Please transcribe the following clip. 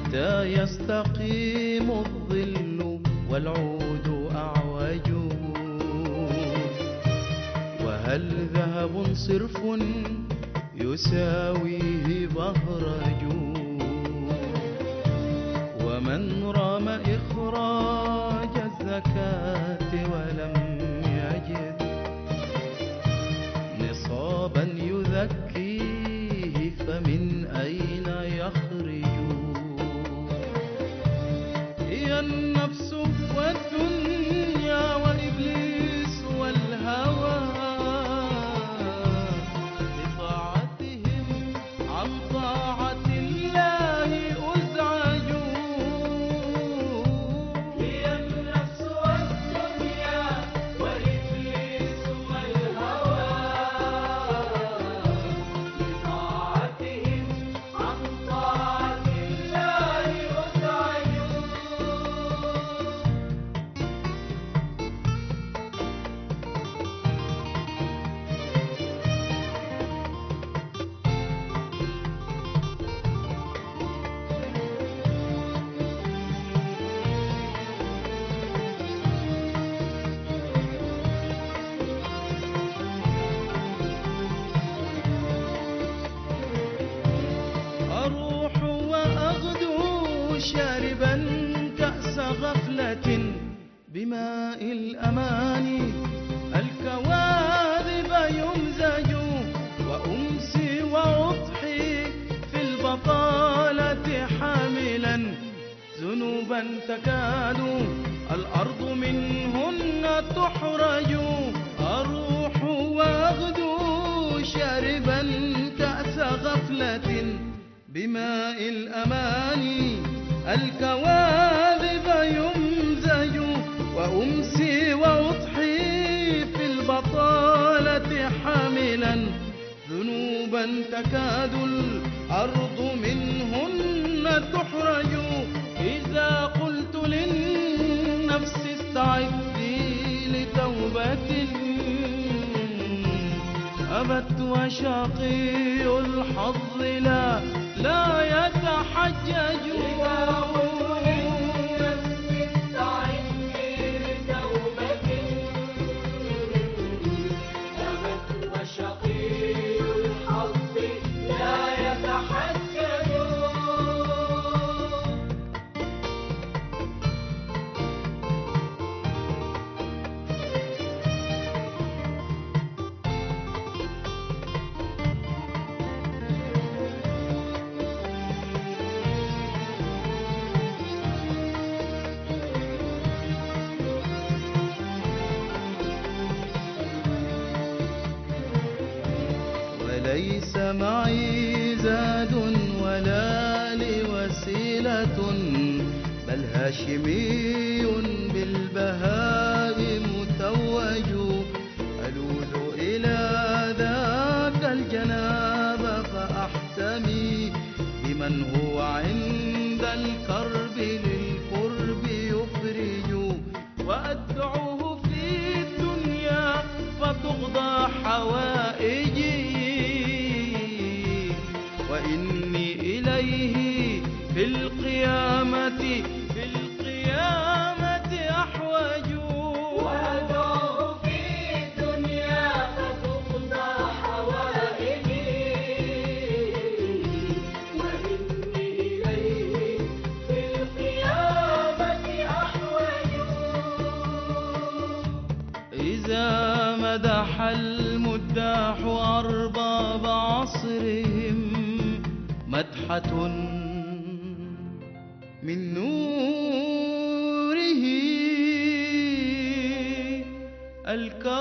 متى يستقيم الظل والعود أعوج؟ وهل ذهب صرف يساويه بهرج؟ ومن رام إخراج الزكاة ولم يجد نصابا يذكيه فمن أين يخرج؟ هي النفس والدنيا وإبليس والهوى بطاعتهم عن طاعة الله أزعجوا. هي النفس والدنيا وإبليس والهوى بطاعتهم عن طاعة الله أزعجوا. أروح وأغدو شاربا كأس غفلة بماء الأماني الكواذب يمزج، وأمسي وأضحي في البطالة حاملا ذنوبا تكاد الأرض منهن تحرج. أروح وأغدو شاربا كأس غفلة بماء الأماني الكواذب يمزج، وأمسي وأضحي في البطالة حاملا ذنوبا تكاد الأرض منهن تحرج. إذا قلت للنفس استعدي لتوبة أبت وشقي الحظ لا يتحجج. ليس معي زاد ولا لي وسيلة، بل هاشمي بالبهاء متوج. ألوذ إلى ذاك الجناب فأحتمي بمن هو عند الكرب للقرب يفرج. وأدعوه في الدنيا فتقضى حوائجي، وإني إليه في القيامة أحوج. وأدعوه في الدنيا فتقضى حوائجي، وإني إليه في القيامة أحوج. إذا مدح المداح أرباب عصرهم مدحة من نوره